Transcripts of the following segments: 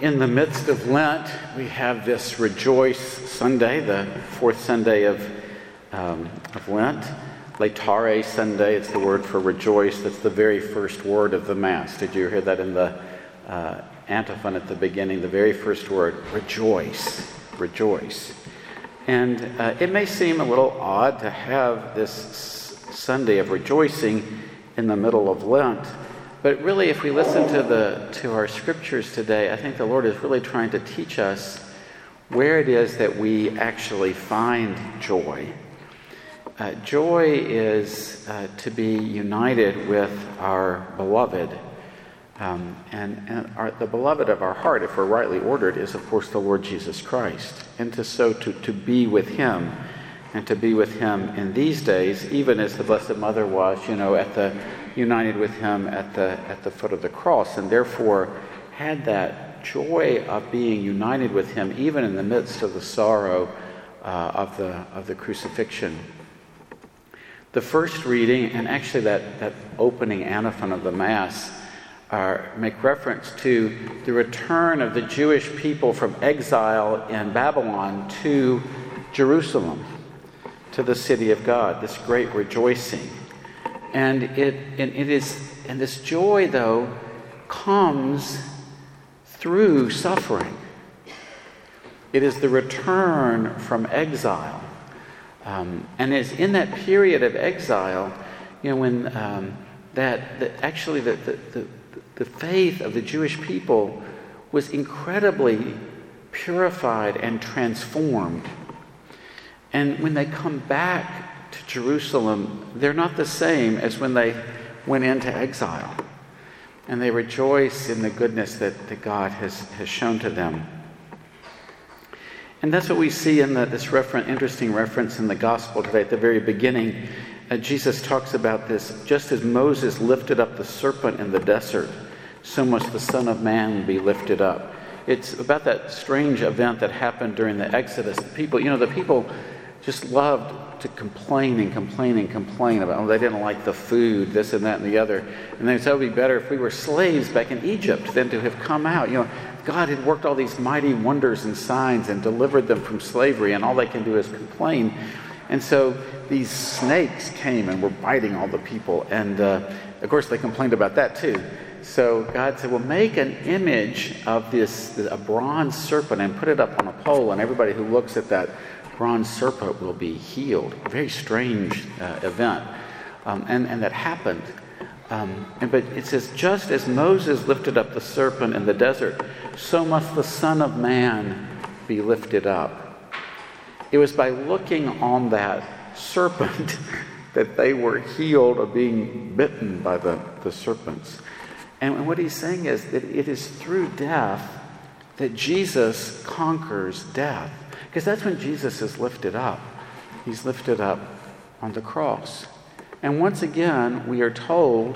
In the midst of Lent, we have this Rejoice Sunday, the fourth Sunday of Lent. Laetare Sunday, it's the word for rejoice. That's the very first word of the Mass. Did you hear that in the antiphon at the beginning? The very first word, rejoice, rejoice. And it may seem a little odd to have this Sunday of rejoicing in the middle of Lent. But really, if we listen to our scriptures today, I think the Lord is really trying to teach us where it is that we actually find joy. Joy is to be united with our beloved. The beloved of our heart, if we're rightly ordered, is of course the Lord Jesus Christ. And to be with Him, and to be with Him in these days, even as the Blessed Mother was, united with Him at the foot of the cross, and therefore had that joy of being united with Him, even in the midst of the sorrow of the crucifixion. The first reading, and actually that opening antiphon of the Mass, make reference to the return of the Jewish people from exile in Babylon to Jerusalem, to the city of God, this great rejoicing. And this joy, though, comes through suffering. It is the return from exile. And it's in that period of exile, when actually the faith of the Jewish people was incredibly purified and transformed. And when they come back to Jerusalem, they're not the same as when they went into exile. And they rejoice in the goodness that God has shown to them. And that's what we see in this interesting reference in the gospel today. At the very beginning, Jesus talks about this: just as Moses lifted up the serpent in the desert, so must the Son of Man be lifted up. It's about that strange event that happened during the Exodus. The people just loved to complain about, they didn't like the food, this and that and the other. And they said it would be better if we were slaves back in Egypt than to have come out. God had worked all these mighty wonders and signs and delivered them from slavery, and all they can do is complain. And so these snakes came and were biting all the people. And of course they complained about that too. So God said, well, make an image of a bronze serpent and put it up on a pole, and everybody who looks at that bronze serpent will be healed. A very strange event. And that happened. But it says, just as Moses lifted up the serpent in the desert, so must the Son of Man be lifted up. It was by looking on that serpent that they were healed of being bitten by the serpents. And what he's saying is that it is through death that Jesus conquers death. Because that's when Jesus is lifted up. He's lifted up on the cross. And once again, we are taught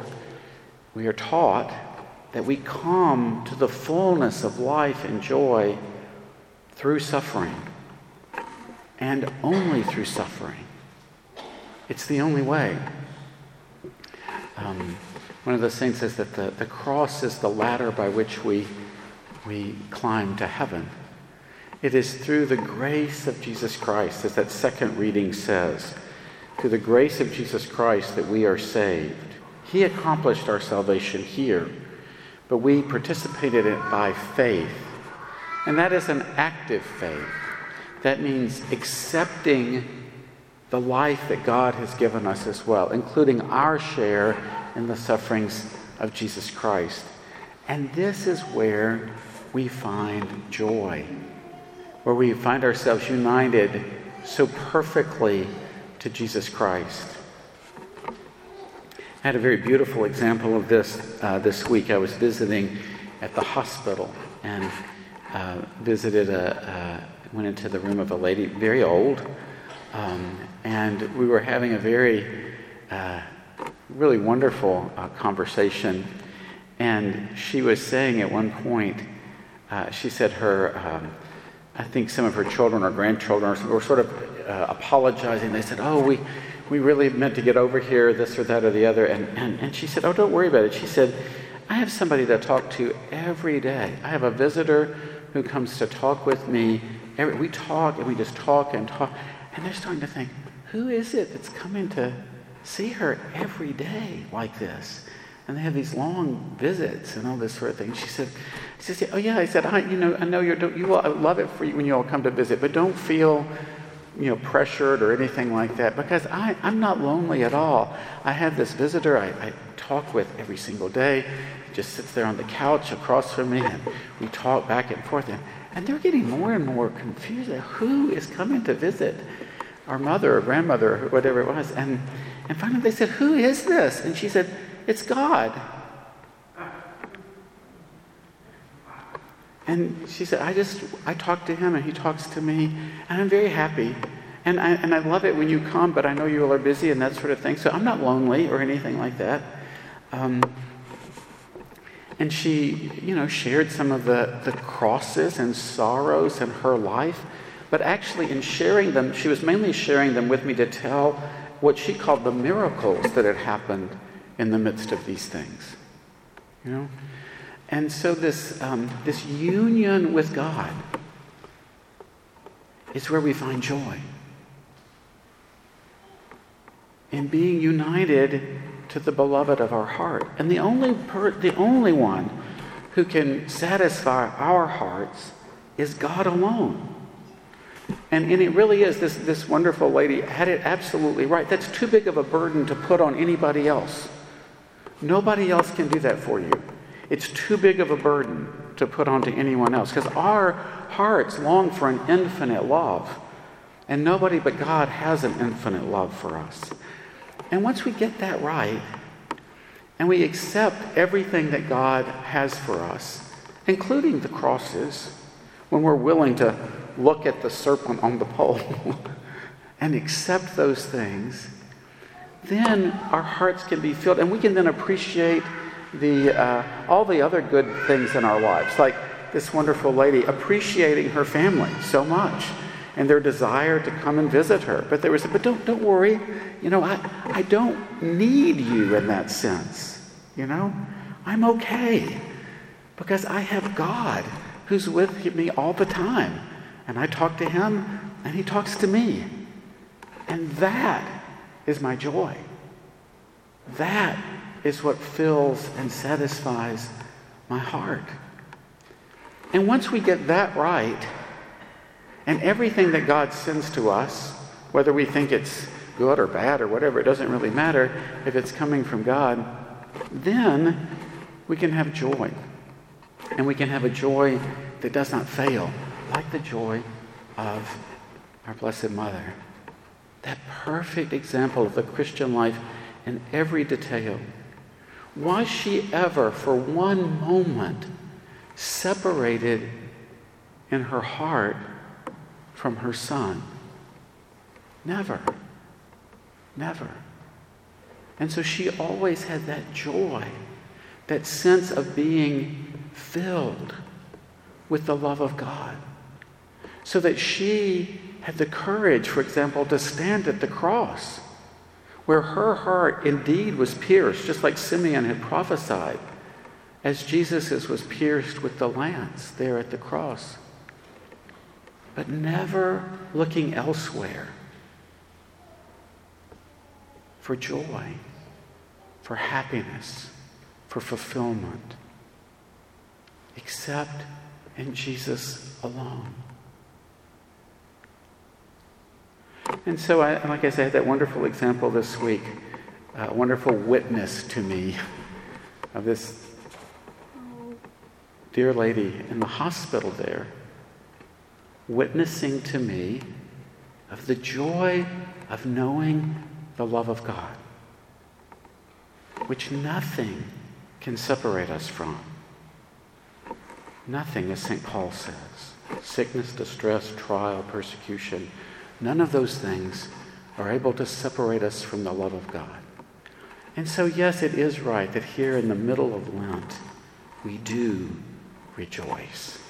that we come to the fullness of life and joy through suffering. And only through suffering. It's the only way. One of the saints says that the cross is the ladder by which we climb to heaven. It is through the grace of Jesus Christ, as that second reading says, through the grace of Jesus Christ that we are saved. He accomplished our salvation here, but we participated in it by faith. And that is an active faith. That means accepting the life that God has given us as well, including our share in the sufferings of Jesus Christ. And this is where we find joy, where we find ourselves united so perfectly to Jesus Christ. I had a very beautiful example of this week. I was visiting at the hospital and went into the room of a lady, very old, and we were having a very, really wonderful conversation. And she was saying at one point, she said I think some of her children or grandchildren were sort of apologizing. They said, we really meant to get over here, this or that or the other. And she said, don't worry about it. She said, I have somebody to talk to every day. I have a visitor who comes to talk with me. We talk and we just talk and talk. And they're starting to think, who is it that's coming to see her every day like this? And they have these long visits and all this sort of thing. She said, oh yeah, I said, I know you will love it for you when you all come to visit, but don't feel, pressured or anything like that, because I'm not lonely at all. I have this visitor I talk with every single day. He just sits there on the couch across from me, and we talk back and forth. And they're getting more and more confused. Who is coming to visit our mother or grandmother or whatever it was? And finally they said, who is this? And she said, it's God. And she said, I talk to him and he talks to me, and I'm very happy. And I love it when you come, but I know you all are busy and that sort of thing. So I'm not lonely or anything like that. And she, shared some of the crosses and sorrows in her life. But actually in sharing them, she was mainly sharing them with me to tell what she called the miracles that had happened in the midst of these things. And so this union with God is where we find joy. In being united to the beloved of our heart. And the only one who can satisfy our hearts is God alone. And it really is, this wonderful lady had it absolutely right. That's too big of a burden to put on anybody else. Nobody else can do that for you. It's too big of a burden to put onto anyone else, because our hearts long for an infinite love. And nobody but God has an infinite love for us. And once we get that right, and we accept everything that God has for us, including the crosses, when we're willing to look at the serpent on the pole and accept those things, then our hearts can be filled, and we can then appreciate all the other good things in our lives, like this wonderful lady appreciating her family so much and their desire to come and visit her. But don't worry, I don't need you in that sense. I'm okay because I have God who's with me all the time, and I talk to him and he talks to me, and that is my joy. That is what fills and satisfies my heart. And once we get that right, and everything that God sends to us, whether we think it's good or bad or whatever, it doesn't really matter if it's coming from God, then we can have joy. And we can have a joy that does not fail, like the joy of our Blessed Mother. That perfect example of the Christian life in every detail. Was she ever, for one moment, separated in her heart from her Son? Never. Never. And so she always had that joy, that sense of being filled with the love of God. So that she had the courage, for example, to stand at the cross, where her heart indeed was pierced, just like Simeon had prophesied, as Jesus' was pierced with the lance there at the cross. But never looking elsewhere for joy, for happiness, for fulfillment, except in Jesus alone. And so, like I said, I had that wonderful example this week, a wonderful witness to me of this dear lady in the hospital there, witnessing to me of the joy of knowing the love of God, which nothing can separate us from. Nothing, as St. Paul says. Sickness, distress, trial, persecution, none of those things are able to separate us from the love of God. And so, yes, it is right that here in the middle of Lent, we do rejoice.